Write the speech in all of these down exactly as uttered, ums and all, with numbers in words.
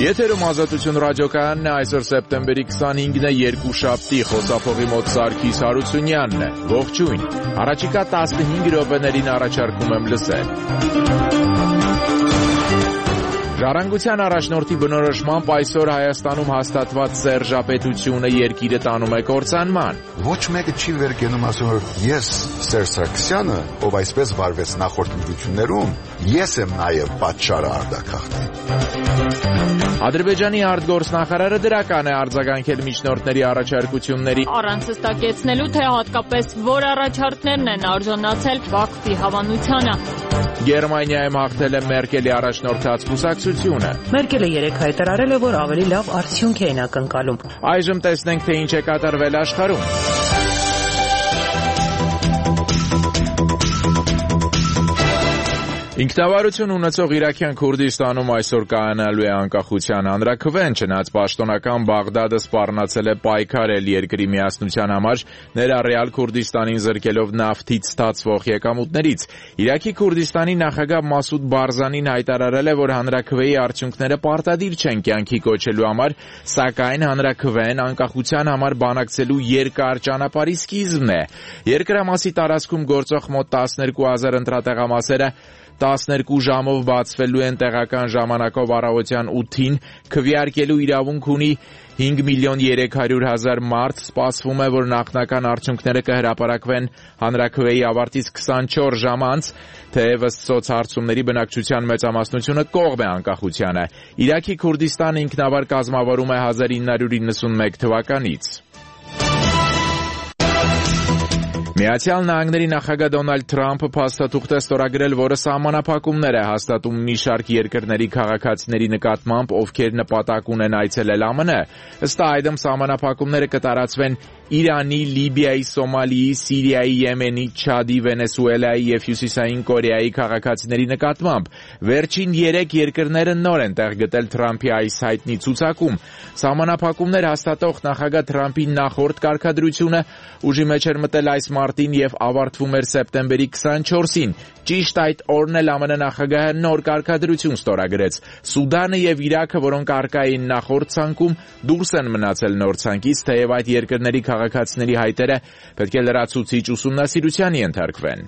Եթերում Ազատություն ռադիոկայանն է, այսօր սեպտեմբերի քսանհինգն է, երկուշաբթի, խոսափողի մոտ Սարգիս Հարությունյանն է, ողջույն, առաջիկա տասնհինգ րոպեներին առաջարկում եմ լսել։ Ժառանգության առաջնորդի բնորոշմամբ այսօր Հայաստանում հաստատված Սերժապետությունը երկիրը տանում է կործանման։ Ոչ մեկը չի վերկենում ասում, որ ես Սերժ Սարգսյանը, ով այսպես վարվեց նախորդ ընտրություններում, ես եմ նաև պատճառը արտաքաղթի։ Ադրբեջանի արտգործնախարարը դրական է արձագանքել միջնորդների առաջարկությունների։ Առանց հստակեցնելու, թե հատկապես որ առաջարկներն են արժանացել Բաքվի հավանությանը։ Գերմանիայում հաղթել է Մերկելի առաջնորդած կուսակցությունը։ Մերկելը երեկ հայտարարել է, որ ավելի լավ արդյունք է ակնկալում։ Այժմ տեսնենք, թե ինչ է կատարվել աշխարհում։ Ինքնավարություն ունեցող Իրաքյան Քուրդիստանում այսօր կայանալու է անկախության հանրաքվեն, չնայած պաշտոնական Բաղդադը սպառնացել է պայքարել երկրի միասնության համար, ներառյալ Քուրդիստանին զրկելով նավթից ստացվող եկամուտներից։ Իրաքի Քուրդիստանի նախագահ Մասուդ Բարզանին հայտարարել է, որ հանրաքվեի արդյունքները պարտադիր չեն կյանքի կոչելու համար, սակայն հանրաքվեն անկախության համար բանակցելու երկար ճանապարհի սկիզբն է։ Երկրամասի տարածքում գործող մոտ տասներկու հազար ընտրատեղամասերը տասներկու ժամով բացվելու են տեղական ժամանակով առավոտյան ութին, քվեարկելու իրավունք ունի հինգ միլիոն երեք հարյուր հազար մարդ, սպասվում է, որ նախնական արդյունքները կհրապարակվեն հանրաքվեի ավարտից քսանչորս ժամ անց, թեև ըստ սոցհարցումների բնակչության մեծամասնությունը կողմ է անկախությանը։ Իրաքի Քուրդիստանը ինքնավար կազմավորում է հազար ինը հարյուր իննսունմեկ թվականից։ Միացյալ Նահանգների նախագահ Դոնալդ Թրամփը փաստաթուղթ է ստորագրել, որը սահմանափակումներ է հաստատում մի շարք երկրների քաղաքացիների նկատմամբ, ովքեր նպատակ ունեն այցելել ԱՄՆ։ Ըստ այդմ սահմանափակումները կտարածվեն Իրանի, Լիբիայի, Սոմալիի, Սիրիայի, Եմենի, Չադի, Վենեսուելայի և Հյուսիսային Կորեայի քաղաքացիների նկատմամբ։ Վերջին երեք երկրները նոր են տեղ գտել Թրամփի այս հայտնի ցուցակում։ Սահմանափակումներ հաստատող նախագահ Թրամփի նախորդ կարգադրությունը ուժի մեջ էր մտել այս մարտին և ավարտվում էր սեպտեմբերի քսանչորսին։ Ճիշտ այդ օրն էլ ԱՄՆ նախագահը նոր կարգադրություն ստորագրեց։ Սուդանը և Իրաքը, որոնք առկա էին նախորդ ցանկում, դուրս են մնացել նոր ցանկից, թեև այդ երկրների քաղաքացիների հայտերը պետք է լրացուցիչ ուսումնասիրության ենթարկվեն։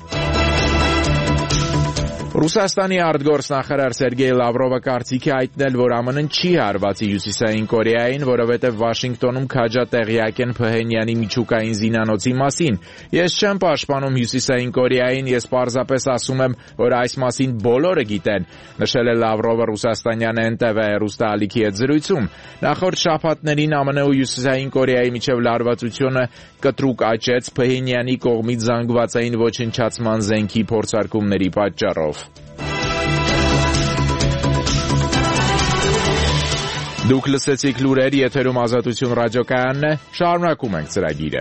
Ռուսաստանի արտգործնախարար Սերգեյ Լավրովը կարծիք է հայտնել, որ ԱՄՆ-ն չի հարվածի Հյուսիսային Կորեային, որովհետև Վաշինգտոնում քաջատեղյակ են Փհենյանի միջուկային զինանոցի մասին։ Ես չեմ պաշտպանում Հյուսիսային Կորեային, ես պարզապես ասում եմ, որ այս մասին բոլորը գիտեն, նշել է Լավրովը ռուսաստանյան Էն Տե Վի հեռուստաալիքի հետ զրույցում։ Նախորդ շաբաթներին ԱՄՆ-ը ու Հյուսիսային Կորեայի միջև լարվածությունը կտրուկ աճեց Փհենյանի կողմից զանգվածային ոչնչացման զենքի փորձարկումների պատճառով։ Դուք լսեցիք լուրեր, եթերում Ազատություն ռադիոկայանն է, շարունակում ենք ծրագիրը։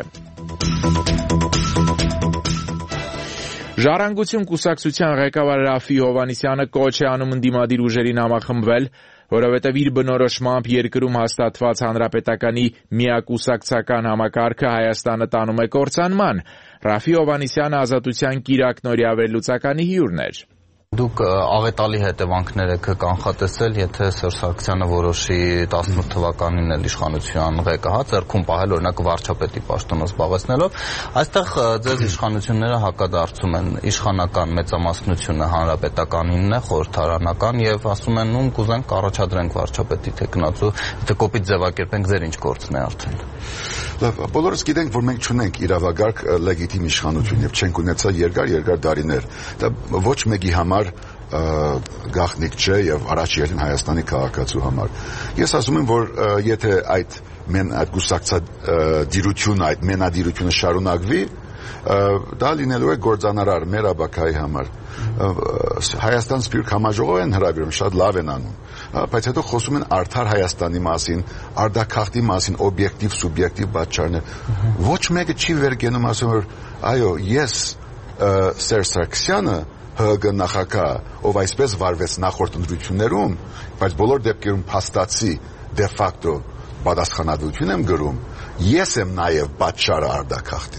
Ժառանգություն կուսակցության ղեկավար Ռաֆի Հովհաննիսյանը կոչ է անում ընդդիմադիր ուժերին համախմբվել, որովհետև իր բնորոշմամբ երկրում հաստատված հանրապետականի միակուսակցական համակարգը Հայաստանը տանում է կործանման։ Ռաֆի Հովհաննիսյանը Ազատության կիրակնօրյա վերլուծականի հյուրն էր։ Դուք աղետալի հետևանքներ եք կանխատեսել, եթե Սերժ Սարգսյանը որոշի տասնութ թվականին էլ իշխանության ղեկը ձեռքում պահել, օրինակ վարչապետի պաշտոնը զբաղեցնելով, այստեղ ձեզ իշխանությունները հակադարձում են, իշխանական մեծամասնությունը հանրապետականինն է, խորհրդարանական, եւ ասում են, ում կուզենք առաջադրենք վարչապետի թեկնածու, եթե կոպիտ ձևակերպենք, ձեր ինչ գործն է արդեն։ Լավ, բոլորս գիտենք, որ մենք չունենք իրավագարկ լեգիտիմ իշխանություն եւ չենք ունեցել երկար-երկար տարիներ։ Դա ոչ մեկի համար գաղտնիք չէ եւ առաջ երթին Հայաստանի քաղաքացու համար։ Ես ասում եմ, որ եթե այդ մեն այդ գուսակցադիրությունը, այդ մենադիրությունը շարունակվի, դա լինելու է գործանարար մեր աբակայի համար։ Հայաստան Սփյուռք համաժողով են հրավիրում, շատ լավ են անում, բայց հետո խոսում են արդար Հայաստանի մասին, արդակախտի մասին, օբյեկտիվ, սուբյեկտիվ պատճառներ։ Ոչ մեկը չի վերկենում ասում, որ այո, ես Սերժ Սարգսյանը Հ Գ նախագահ, ով այսպես վարվեց նախորդ ընտրություններում, բայց բոլոր դեպքերում փաստացի դե ֆակտո պատասխանատվություն եմ գրում, ես եմ նաև պատճառը արդակախտի։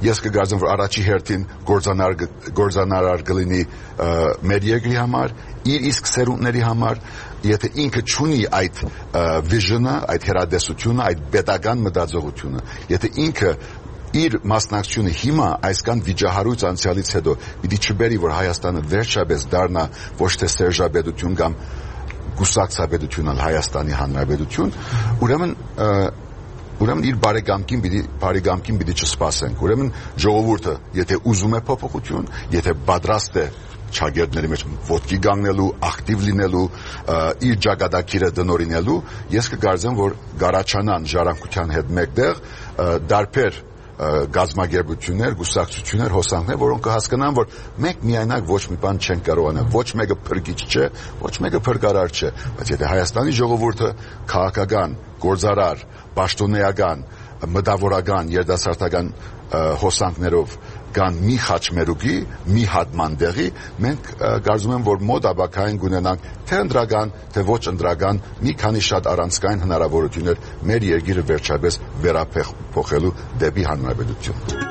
ես կգարձեմ, որ առաջի հերթին գործանար գործանարար կլինի մեր երկրի համար, իր իսկ սերունդների համար, եթե ինքը չունի այդ vision-ը, այդ հեռադեսությունը, այդ պետական մտածողությունը, եթե ինքը իր մասնակցությունը հիմա այսքան վիճահարույց անցյալից հետո պիտի չբերի, որ Հայաստանը վերջապես դառնա ոչ թե սերժաբեդություն կամ գուսակցաբեդություն, այլ Հայաստանի Հանրապետություն, ուրեմն ուրեմն իր բարեկամքին պիտի բարեկամքին պիտի չսպասենք, ուրեմն ժողովուրդը եթե ուզում է փոփոխություն, եթե պատրաստ է չագերտների մեջ ոտքի գանգնելու, ակտիվ լինելու, իր ճակատագիրը դնորինելու, ես կգարձեմ, որ գարաչանան ժառանգության հետ մեկտեղ դարբեր գազམ་ագերբություններ, գուսակցություններ, հոսանքներ, որոնք կհասկանան, որ մենք միայնակ ոչ մի բան չենք կարող անել, ոչ մեկը փրկիչ չէ, ոչ մեկը փրկարար չէ, բայց եթե Հայաստանի ժողովուրդը քաղաքական, գործարար, պաշտոնեական, մտավորական, երիտասարդական հոսանքներով կան մի խաչմերուկի, մի հատման դեղի, մենք կարծում եմ, որ մոտ ապակային կունենանք թե ընտրական, թե ոչ ընտրական մի քանի շատ առանցքային հնարավորություններ մեր երկիրը վերջապես վերափոխելու դեպի հանրապետություն։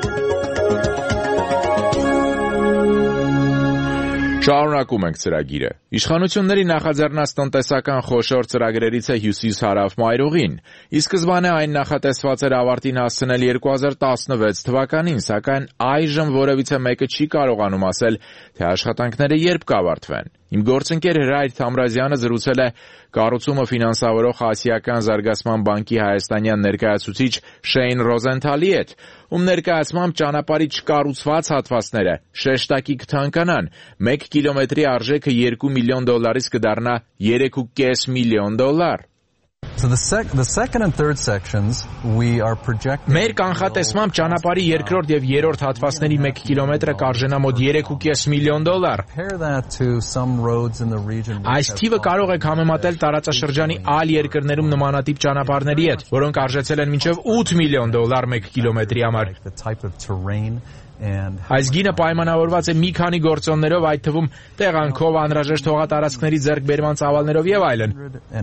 Շարունակում ենք ծրագիրը։ Իշխանությունների նախաձեռնած տնտեսական խոշոր ծրագրերից է Հյուսիս-Հարավ մայրուղին։ Ի սկզբանե այն նախատեսված էր ավարտին հասցնել երկու հազար տասնվեց թվականին, սակայն այժմ որևիցե մեկը չի կարողանում ասել, թե աշխատանքները երբ կավարտվեն։ Իմ գործընկեր Հրայր Թամրազյանը զրուցել է կառուցումը ֆինանսավորող Ասիական զարգացման բանկի հայաստանյան ներկայացուցիչ Շեյն Ռոզենթալի հետ, ում ներկայացմամբ ճանապարհի չկառուցված հատվածները շեշտակի կթանկանան, մեկ կիլոմետրի արժեքը երկու միլիոն դոլարից կդառնա երեք ու կես միլիոն դոլար։ So the, sec- the second and third sections we are projecting. Մեր կանխատեսմամբ ճանապարհի երկրորդ եւ երրորդ հատվածների մեկ կիլոմետրը կարժենա մոտ երեք ու կես միլիոն դոլար։ Այս թիվը կարող եք համեմատել տարածաշրջանի այլ երկրներում նմանատիպ ճանապարհների հետ, որոնք արժեցել են մինչև ութ միլիոն դոլար մեկ կիլոմետրի համար։ Այս գինը պայմանավորված է մի քանի գործոններով, այդ թվում տեղանքով, անհրաժեշտ հողատարածքների ձեռքբերման ծավալներով եւ այլն։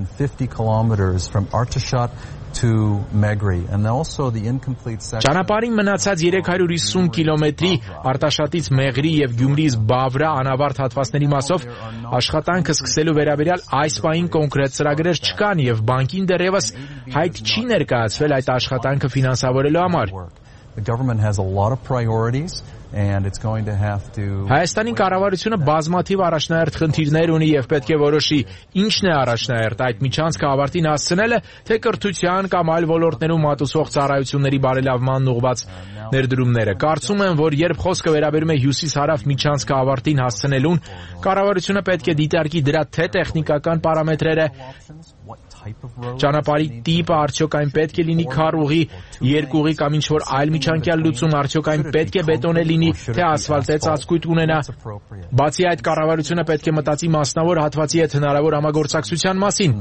Ճանապարհին մնացած երեք հարյուր հիսուն կիլոմետրի Արտաշատից Մեղրի եւ Գյումրիից Բավրա անավարտ հատվածների մասով աշխատանքը սկսելու վերաբերյալ այս պահին կոնկրետ ծրագրեր չկան եւ բանկին դեռևս հայտ չի ներկայացվել այդ աշխատանքը ֆինանսավորելու համար։ The government has a lot of priorities and it's going to have to Հայաստանի կառավարությունը բազմաթիվ առաջնահերթ խնդիրներ ունի եւ պետք է որոշի ինչն է առաջնահերթ այդ միջանցքը ավարտին հասցնելը, թե կրթության կամ այլ ոլորտներում մատուցող ծառայությունների բարելավման ուղղված ներդրումները։ Կարծում եմ, որ երբ խոսքը վերաբերում է հյուսիս-հարավ միջանցքը ավարտին հասցնելուն, կառավարությունը պետք է դիտարկի դրա թե տեխնիկական պարամետրերը, ճանապարհի տիպը, արդյոք այն պետք է լինի քառուղի, երկուղի կամ ինչ-որ այլ միջանկյալ լուծում, արդյոք այն պետք է բետոնե լինի, թե ասֆալտե ծածկույթ ունենա։ Բացի այդ, կառավարությունը պետք է մտածի մասնավոր հատվածի հետ հնարավոր համագործակցության մասին։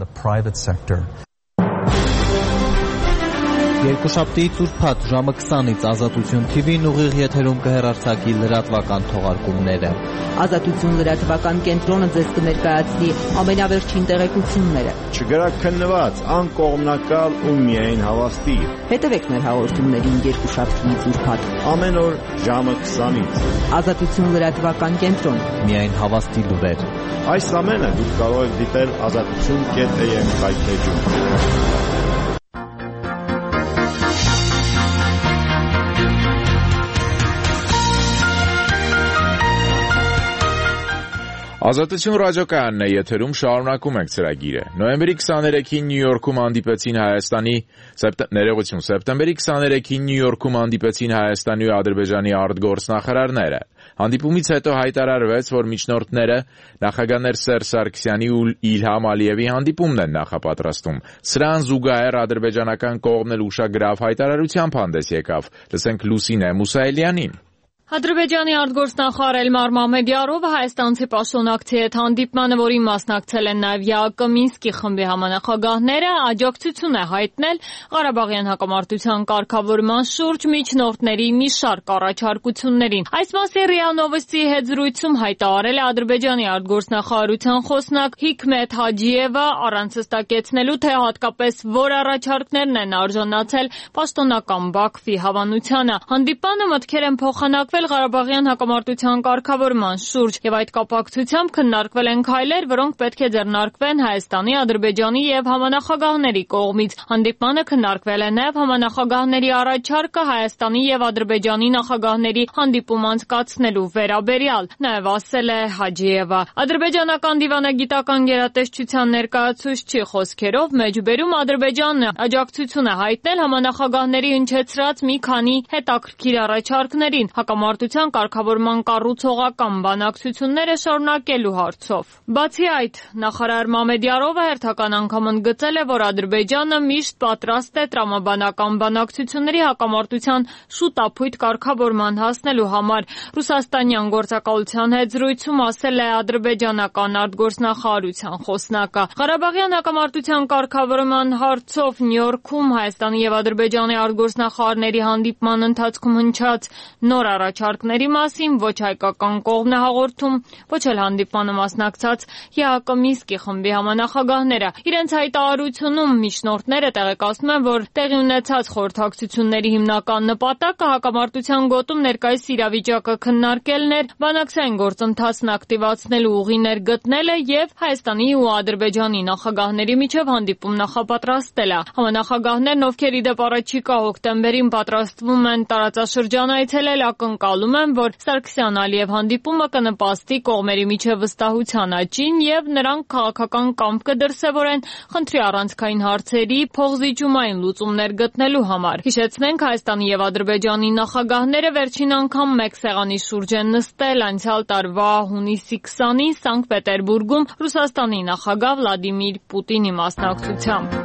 Երկուշաբթի ծուրփաթ ժամը քսանից Ազատություն թի վին ուղիղ եթերում կհեռարձակի լրատվական թողարկումները։ Ազատություն լրատվական կենտրոնը ձեզ կներկայացնի ամենավերջին տեղեկությունները։ Չգրաքննված, անկողմնակալ ու միայն հավաստի։ Հետևեք մեր հաղորդումներին երկուշաբթի ծուրփաթ ամեն օր ժամը քսանից։ Ազատություն լրատվական կենտրոն։ Միայն հավաստի լուրեր։ Այս ամենը դուք կարող եք դիտել ազատություն կետ էյ էմ կայքեջում։ Ազատություն ռադիոկայանն է եթերում, շարունակում ենք ծրագիրը։ Նոյեմբերի քսաներեքին Նյու Յորքում հանդիպեցին Հայաստանի ներողություն, սեպտեմբերի քսաներեքին Նյու Յորքում հանդիպեցին Հայաստանի ու Ադրբեջանի արտգործնախարարները։ Հանդիպումից հետո հայտարարվեց, որ միջնորդները նախագահներ Սերժ Սարգսյանի ու Իլհամ Ալիևի հանդիպումն են նախապատրաստում։ Սրան զուգահեռ ադրբեջանական կողմն էլ ուշագրավ հայտարարությամբ հանդես եկավ։ Լսենք Լուսինե Մուսայելյանին։ Ադրբեջանի արտգործնախարար Էլմար Մամեդյարովը հայաստանցի պաշտոնակցի հետ հանդիպմանը, որին մասնակցել են նաև ԵԱԿ Մինսկի խմբի համանախագահները, աջակցություն է հայտնել Ղարաբաղյան հակամարտության կարգավորման շուրջ միջնորդների մի շարք առաջարկություններին։ Այս մասին ՌԻԱ Նովոստիի հետ զրույցում հայտարարել է Ադրբեջանի արտգործնախարարության խոսնակ Հիկմետ Հաջիևը, առանց հստակեցնելու, թե հատկապես որ առաջարկներն են արժանացել պաշտոնական Բաքվի հավանությանը։ Հանդիպանը մտքեր են փոխանակվել Ղարաբաղյան հակամարտության կարգավորման շուրջ եւ այդ կապակցությամբ քննարկվել են քայլեր, որոնք պետք է ձեռնարկվեն Հայաստանի, Ադրբեջանի եւ համանախագահների կողմից։ Հանդիպմանը քննարկվել է նաեւ համանախագահների առաջարկը Հայաստանի եւ Ադրբեջանի նախագահների հանդիպում անցկացնելու վերաբերյալ, նաեւ ասել է Հաջիևը։ Ադրբեջանական դիվանագիտական գերատեսչության ներկայացուցչի խոսքերով մեջբերում Ադրբեջանն աջակցություն է հայտնել համանախագահների հնչեցրած մի քանի հետաքրքիր առաջարկներին հակամարտության կարգավորման կառուցողական բանակցությունները շարունակելու հարցով։ Բացի այդ, նախարար Մամեդյարովը հերթական անգամ ընդգծել է, որ Ադրբեջանը միշտ պատրաստ է տրամաբանական բանակցությունների հակամարտության շուտափույթ կարգավորման հասնելու համար։ Ռուսաստանյան գործակալության հետ զրույցում ասել է ադրբեջանական արտգործնախարարության խոսնակը։ Ղարաբաղյան հակամարտության կարգավորման հարցով Նյու Յորքում Հայաստանի եւ Ադրբեջանի արտգործնախարարների հանդիպման ընթացքում հնչած նոր առաջարկների մասին ոչ հայկական կողմն է հաղորդում, ոչ էլ հանդիպմանը մասնակցած ԵԱԿ Մինսկի խմբի համանախագահները։ Իրենց հայտարարությունում միջնորդները տեղեկացնում են, որ տեղի ունեցած խորհրդակցությունների հիմնական նպատակը հակամարտության գոտում ներկայիս իրավիճակը քննարկելն էր, բանակցային գործընթացն ակտիվացնելու ուղիներ գտնելը եւ Հայաստանի ու Ադրբեջանի նախագահների միջև հանդիպում նախապատրաստելը։ Համանախագահներն, ովքեր ի դեպ առաջիկա հոկտեմբերին պատրաստվում են տարածաշրջան այցելել, ակնկալում են, որ Սարգսյան-Ալիև հանդիպումը կնպաստի կողմերի միջև վստահության աճին եւ նրանք քաղաքական կամք կդրսեւորեն խնդրի առանցքային հարցերի փոխզիջումային լուծումներ գտնելու համար։ Հիշեցնենք, Հայաստանի եւ Ադրբեջանի նախագահները վերջին անգամ մեկ սեղանի շուրջ են նստել անցյալ տարվա հունիսի քսանին Սանկտ Պետերբուրգում Ռուսաստանի նախագահ Վլադիմիր Պուտինի մասնակցությամբ։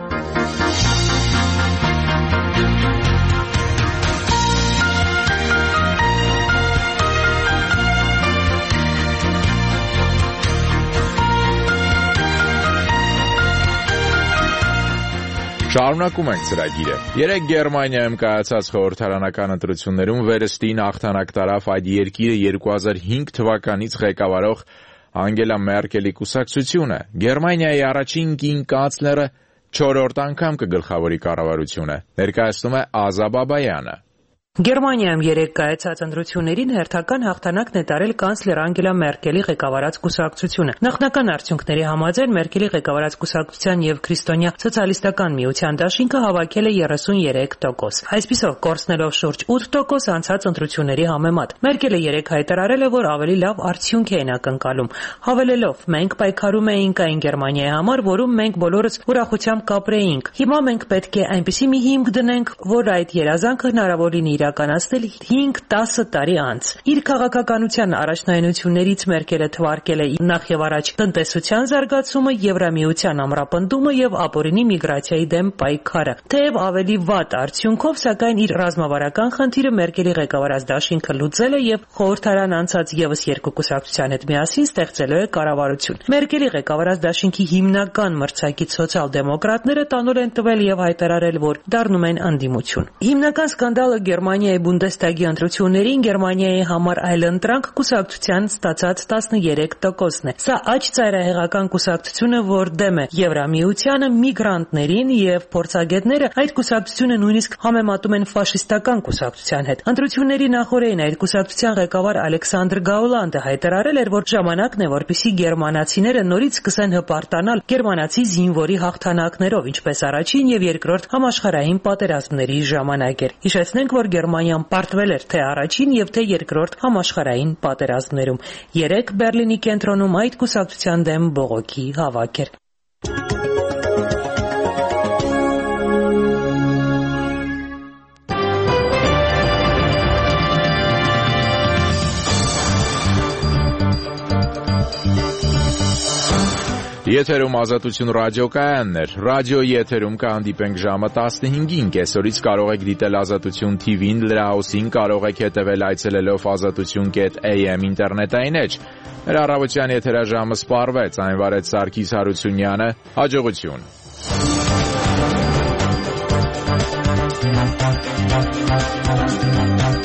Շարունակում ենք ծրագիրը։ Երեկ Գերմանիայում կայացած խորհրդարանական ընտրություններում վերստին հաղթանակ տարավ այդ երկիրը երկու հազար հինգ թվականից ղեկավարող Անգելա Մերկելի կուսակցությունը։ Գերմանիայի առաջին կին կանցլերը չորրորդ անգամ կգլխավորի կառավարությունը։ Ներկայացնում է Ազա Բաբայանը։ Գերմանիայում երեկ կայացած ընտրություններին հերթական հաղթանակն է տարել կանցլեր Անգելա Մերկելի ղեկավարած կուսակցությունը։ Նախնական արդյունքների համաձայն Մերկելի ղեկավարած կուսակցության եւ Քրիստոնյա սոցիալիստական միության դաշինքը հավաքել է երեսունյերեք տոկոս, այսպիսով կորցնելով շուրջ ութ տոկոս անցած ընտրությունների համեմատ։ Մերկելը երեկ հայտարարել է, որ ավելի լավ արդյունք է ակնկալում, հավելելով. «Մենք պայքարում էինք այն Գերմանիայի համար, որում մենք բոլորս ուրախությամբ կապրեինք։ Հիմա մենք պետք է այնպիսի մի հիմք դնենք, որ այդ երազանքը հնարավոր լինի իրականացնել հինգ-տասը տարի անց»։ Իր քաղաքականության առաջնայնություններից Մերկելը թվարկել է նախ եւ առաջ տնտեսության զարգացումը, Եվրամիության ամրապնդումը եւ ապօրինի միգրացիայի դեմ պայքարը։ Թեև ավելի վատ արդյունքով, սակայն իր ռազմավարական խնդիրը Մերկելի ղեկավարած դաշինքը լուծել է եւ խորհրդարան անցած եւս երկու կուսակցության հետ միասին ստեղծելու է կառավարություն։ Մերկելի ղեկավարած դաշինքի հիմնական մրցակից սոցիալ-դեմոկրատները տանուլ են տվել եւ հայտարարել, որ դառնում են անդիմություն։ Հիմնական սկանդալը Գերմանիայի Բունդեստագի ընտրություններին Գերմանիայի համար այլընտրանք կուսակցության ստացած տասներեք տոկոսն է։ Սա աջ ծայրահեղական կուսակցությունը, որ դեմ է Եվրամիությանը, միգրանտներին եւ փորձագետները այդ կուսակցությունը նույնիսկ համեմատում են ֆաշիստական կուսակցության հետ։ Ընտրությունների նախօրեին այդ կուսակցության ղեկավար Ալեքսանդր Գաուլանդը հայտարարել էր, որ ժամանակն է, որպեսզի գերմանացիները նորից սկսեն հպարտանալ գերմանացի զինվորի հաղթանակներով, ինչպես առաջին եւ երկրորդ համաշխարհային պատերազմների ժամանակ էր։ Հիշեցնենք, որ Գերմանիան պարտվել էր թե առաջին եւ թե երկրորդ համաշխարհային պատերազմներում։ Երեք Բերլինի կենտրոնում այդ կուսակցության դեմ բողոքի հավաք էր։ Եթերում Ազատություն ռադիոկայաններ։ Ռադիոյի եթերում կհանդիպենք ժամը տասնհինգին, կեսօրից կարող եք դիտել Ազատություն թի վին, լրահոսին կարող եք հետևել այցելելով ազատություն կետ էյ էմ ինտերնետային էջ։ Մեր առավոտյան եթերաժամը սպառվեց, այն վարեց Սարգիս Հարությունյանը, հաջողություն։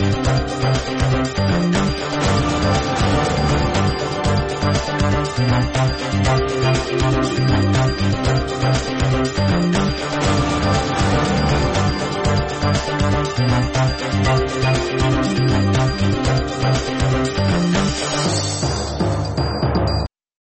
We'll be right back.